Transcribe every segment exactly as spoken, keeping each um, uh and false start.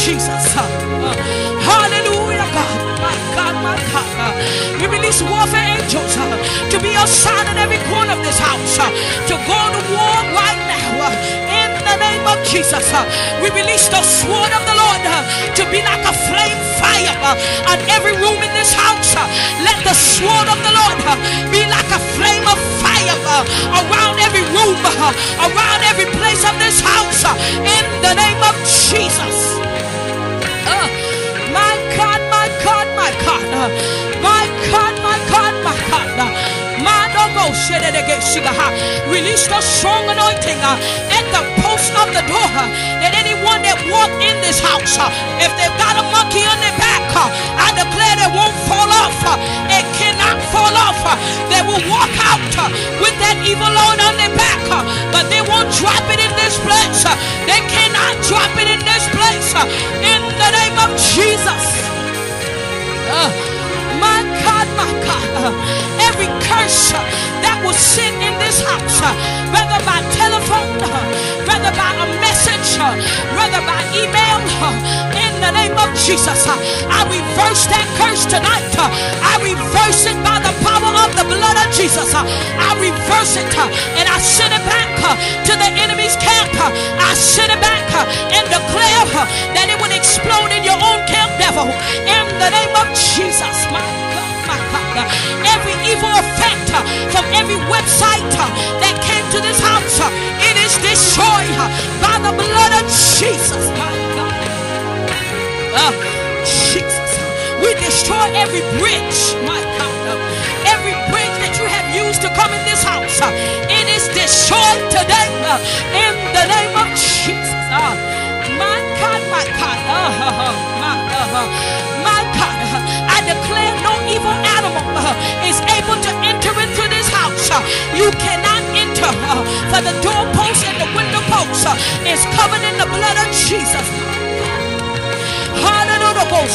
Jesus. Uh, hallelujah, God. My God, my God. Uh, we release warfare angels uh, to be assigned in every corner of this house, uh, to go to war right now. Uh, in the name of Jesus, uh, we release the sword of the Lord uh, to be like a flame fire uh, on every room in this house. Uh, let the sword of the Lord uh, be like a flame of fire uh, around every room, uh, around every place of this house. Uh, in the name of Jesus. Uh, my God, my God, my God, uh, my God, my God, my God. Uh, Release the strong anointing uh, at the post of the door, uh, that anyone that walk in this house, uh, if they've got a monkey on their back, uh, I declare they won't fall off. Uh, it cannot fall off. Uh, they will walk out uh, with that evil load on their back, uh, but they won't drop it in this place. Uh, they cannot drop it in this place. Uh, in the name of Jesus. Uh, my God, my God, uh, every curse uh, that will sit in this house, uh, whether by telephone, uh, whether by a message, uh, whether by email, uh, in the name of Jesus, uh, I reverse that curse tonight. Uh, I reverse it by the power of the blood of Jesus. Uh, I reverse it uh, and I send it back uh, to the enemy's camp. Uh, I send it back uh, and declare uh, that it will explode in your own camp, devil. In the name of Jesus, my God, my God. Uh, every evil effect uh, from every website uh, that came to this house, uh, it is destroyed uh, by the blood of Jesus, my God. Uh, Jesus, we destroy every bridge, my God. Uh, every bridge that you have used to come in this house, uh, it is destroyed today uh, in the name of Jesus. Uh, my God, my God, uh, uh, uh, my, uh, uh, my God, uh, I declare no evil animal uh, is able to enter into this house. Uh, you cannot enter, uh, for the doorpost and the window post uh, is covered in the blood of Jesus. Hallelujah.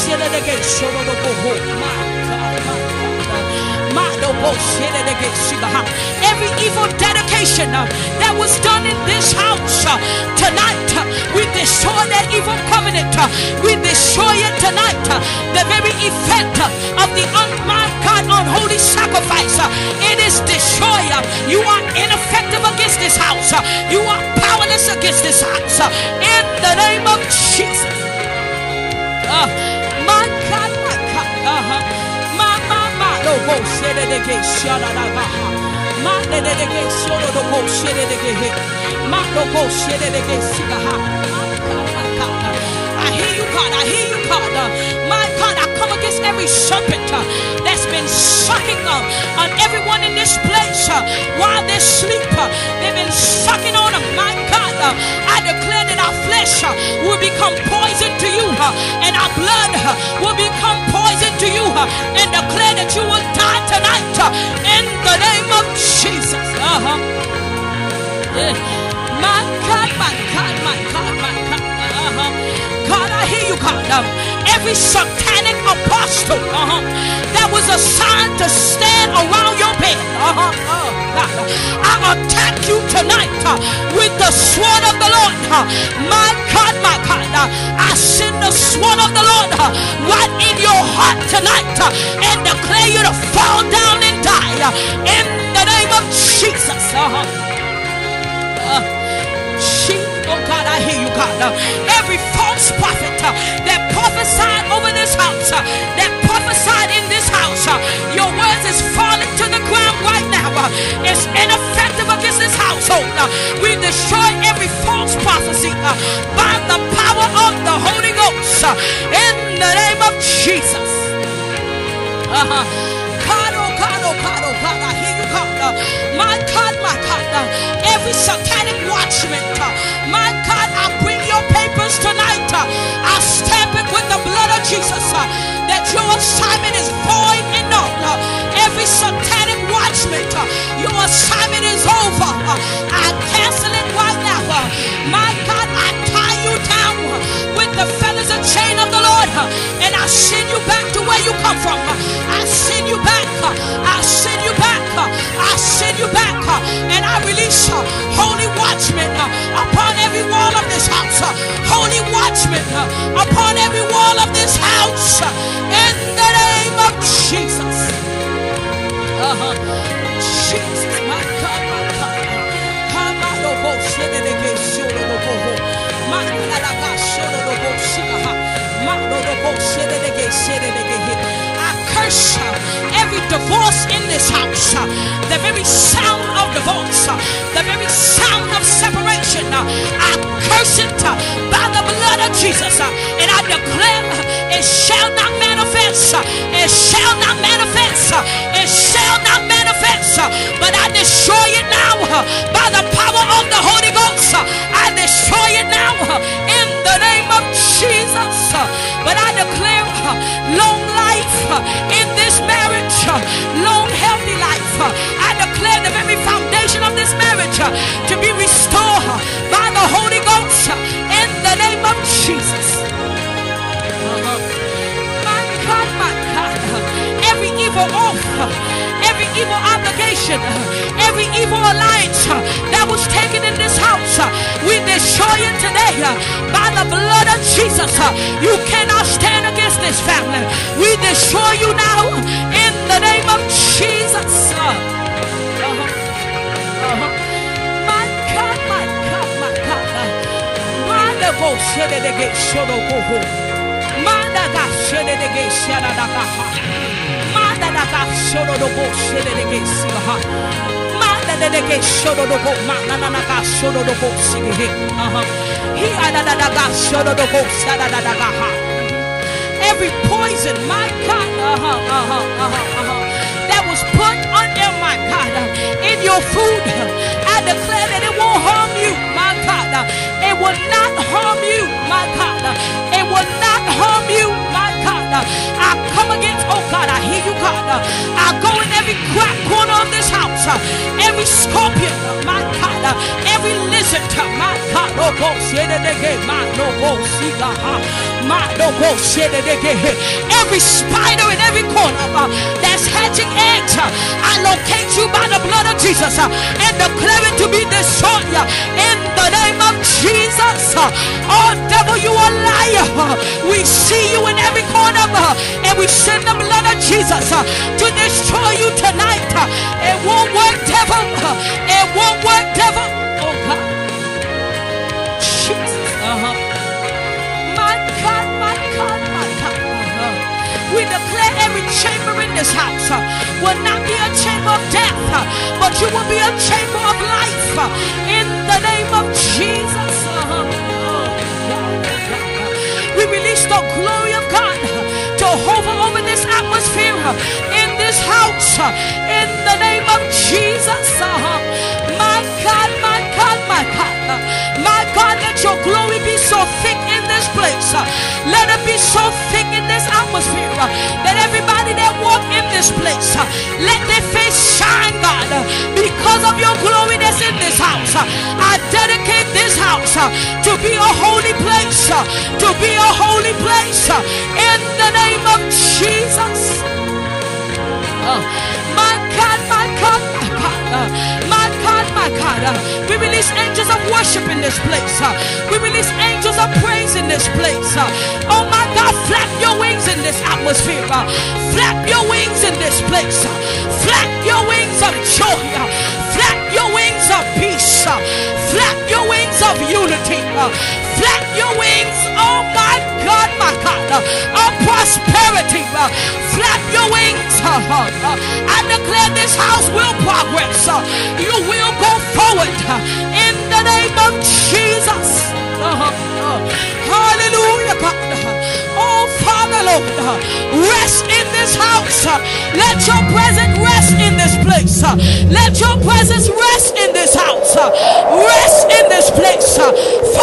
Every evil dedication uh, that was done in this house uh, tonight, uh, we destroy that evil covenant. Uh, we destroy it tonight. Uh, the very effect uh, of the un my God unholy sacrifice, uh, it is destroyed. Uh, you are ineffective against this house. Uh, you are powerless against this house. Uh, in the name of Jesus. Uh, my God, my God, uh-huh. my, my, my, no, go, shit, it again, shut it up, my, the, the, again, shut it, go, shit, it again, my, no, go, shit, it again, see the heart, my God, my God, I hear you, God, I hear you, God, uh, my God, I come against every serpent uh, that's been sucking uh, on everyone in this place uh, while they sleep, uh, they've been sucking on them, my God, uh, I declare that our flesh uh, will become poison to you, uh, and our blood uh, will become poison to you, uh, and declare that you will die tonight uh, in the name of Jesus. Uh-huh. Yeah. My God, my God, my God, my God. Uh-huh. God, I hear you, God. Um, every satanic apostle uh-huh, that was assigned to stand around your bed, uh-huh, oh, God, I attack you tonight uh, with the sword of the Lord. Uh, my God, my God, uh, I send the sword of the Lord uh, right in your heart tonight uh, and declare you to fall down and die uh, in the name of Jesus. Uh-huh. Uh, Oh God, I hear you, God. Uh, every false prophet uh, that prophesied over this house, uh, that prophesied in this house, uh, your words is falling to the ground right now. Uh, it's ineffective against this household. Uh, we destroy every false prophecy uh, by the power of the Holy Ghost uh, in the name of Jesus. Uh-huh. God, oh God, oh God, oh God, I hear you, God. Uh, my God, my God, uh, every satanic watchman, uh, my God, I bring your papers tonight. Uh, I stamp it with the blood of Jesus uh, that your assignment is void and null. Uh, every satanic watchman, uh, your assignment is over. Uh, I cancel it right now. Uh, my God, I tie you down uh, with the feathers and chain of the Lord, uh, and I send you back to where you come from. Uh, I send you back. Uh, I send you back. Uh, I send you back. Uh, and I release uh, holy watchmen uh, upon every wall of this house. Uh, holy watchmen uh, upon Ghost uh, in the name of Jesus. Uh-huh. Jesus, my God, my God. I curse every divorce in this house, the very sound of divorce, the very sound of separation. I curse it by the blood of Jesus, and I declare it shall not manifest. It shall not manifest. It shall not manifest. But I destroy it now by the power of the Holy Ghost. I destroy it now in the name of Jesus. But I declare long life in this marriage, long healthy life. I declare the very foundation of this marriage to be restored by the Holy Ghost in the name of Jesus. My God, my God, every evil oath, every evil obligation, every evil alliance that was taken in this house, we destroy it today by the blood of Jesus. You cannot stand against this family. We destroy you now in the name of Jesus. Uh-huh. Uh-huh. My God, my God, my God. Every poison, my God, uh-huh, uh-huh, uh-huh, uh-huh, that was put under, my God, in your food, I declare that it won't harm you, my God. It will not harm you, my God. It will not harm you, my God. I come against, oh God, I hear you, God. I go in every crack corner of this house, every scorpion, my God, every lizard, my God, oh God, my no go see my no go every spider in every corner that's hatching eggs, I locate you by the blood of Jesus and declare it to be destroyed in the name of Jesus. Oh devil, you a liar. We see you in every corner and we send the blood of Jesus to destroy you tonight. It won't work, devil. It won't work, devil. Oh God, Jesus. Uh-huh. My God, my God, my God. Uh-huh. We declare every chamber in this house uh, will not be a chamber of death, uh, but you will be a chamber of life uh, in the name of Jesus. Uh-huh. Oh, God, God. We release the glory of God to hover over this atmosphere uh, in this house uh, in the name of Jesus. Uh-huh. My God, my God, my God. Uh, my God, let your glory be so thick in this place. Uh, let it be so thick in this atmosphere uh, that everybody that walk in this place, uh, let their face shine, God, uh, because of your glory that's in this house. Uh, I dedicate this house uh, to be a holy place, uh, to be a holy place uh, in the name of Jesus. Uh, my God, my God, my God, uh, my God, my God. Uh, we release angels of worship in this place. Uh, we release angels of praise in this place. Uh, oh my God, flap your wings in this atmosphere. Uh, flap your wings in this place. Uh, flap your wings of joy. Uh, flap your wings of peace. Uh, flap your wings of unity. Uh, flap your wings, oh my God, my God, uh, of prosperity. Uh, flap your wings. Uh, uh, uh, I declare this house will progress. Uh, you will go forward uh, in the name of Jesus. Uh, uh, hallelujah, God. Oh, Father, Lord, uh, rest in this house. Uh, let your presence rest in this place. Uh, let your presence rest in this house. Uh, rest in this place. Uh,